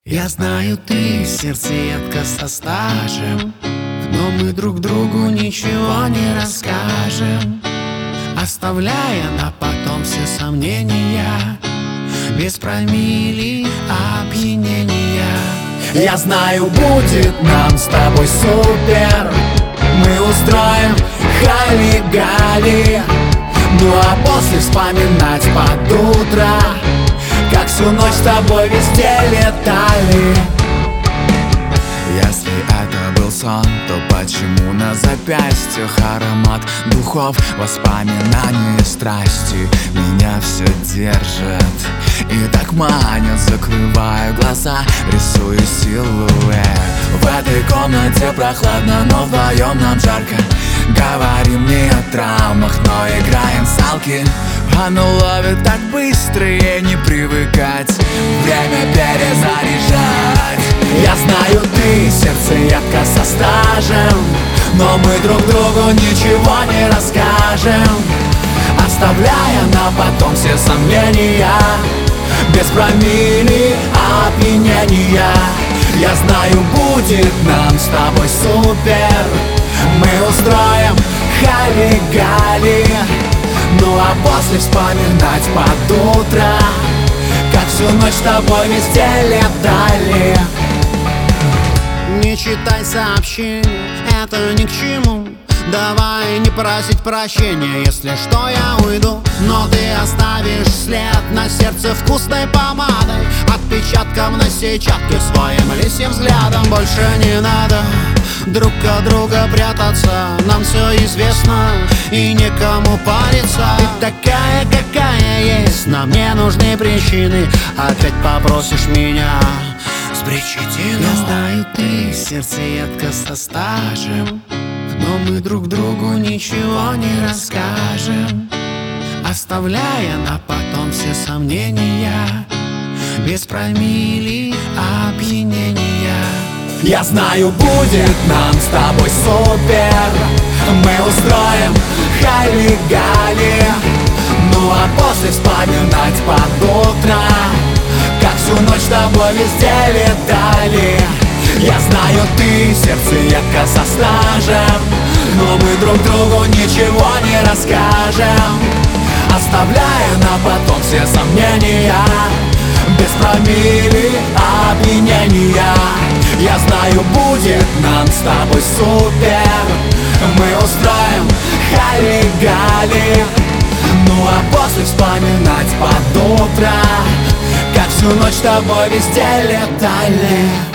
Я знаю, ты сердцеедка со стажем, но мы друг другу ничего не расскажем, оставляя на потом все сомнения, без промилле опьянения. Я знаю, будет нам с тобой супер, мы устроим хали-гали, ну а после вспоминать под утро, как всю ночь с тобой везде летали. Если это был сон, то почему на запястьях аромат духов, воспоминания, страсти меня все держат и так манят? Закрываю глаза, рисую силуэт. В этой комнате прохладно, но вдвоем нам жарко. Говорим не о травмах, но играем в салки. Оно ловит так быстро и не привыкать. Время перезаряжать. Я знаю, ты сердцеедка со стажем, но мы друг другу ничего не расскажем, оставляя на потом все сомнения, без промилле опьянения. Я знаю, будет нам с тобой супер, мы устроим хали-гали, ну а после вспоминать под утро, как всю ночь с тобой везде летали. Не читай сообщения, это ни к чему. Давай не просить прощения, если что я уйду, но ты оставишь след на сердце вкусной помадой, отпечатком на сетчатке, своим лисьим взглядом. Больше не надо друг от друга прятаться, нам все известно и некому париться. Ты такая, какая есть, нам не нужны причины, опять попросишь меня с причетину. Я знаю, ты сердцеедка со стажем, но мы друг другу ничего не расскажем, оставляя на потом все сомнения, без промилле опьянения. Я знаю, будет нам с тобой супер, мы устроим хали-гали, ну а после вспоминать под утро, как всю ночь с тобой везде летали. Я знаю, ты сердцеедка со стажем, но мы друг другу ничего не расскажем, оставляя на потом все сомнения, без промилле опьянения. Я знаю, будет нам с тобой супер, мы устроим хали-гали, ну а после вспоминать под утро, как всю ночь с тобой везде летали.